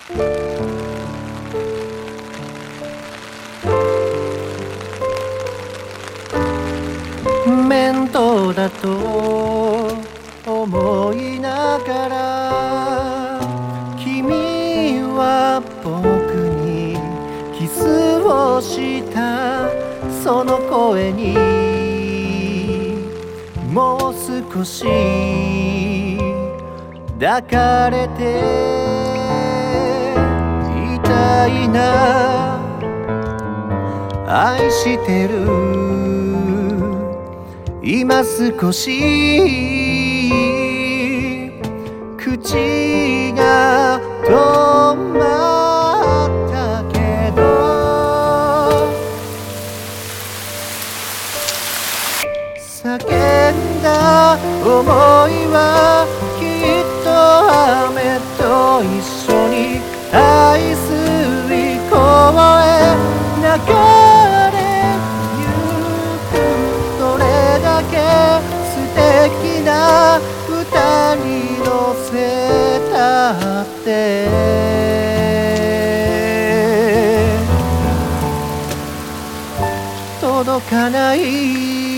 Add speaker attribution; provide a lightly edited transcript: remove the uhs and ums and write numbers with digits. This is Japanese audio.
Speaker 1: 面倒だと思いながら君は僕にキスをした。その声にもう少し抱かれていたいな。愛してる今少し口が止まったけど、叫んだ想いはきっと雨と一緒に愛する声流れゆく。どれだけ素敵な歌に乗せたって届かない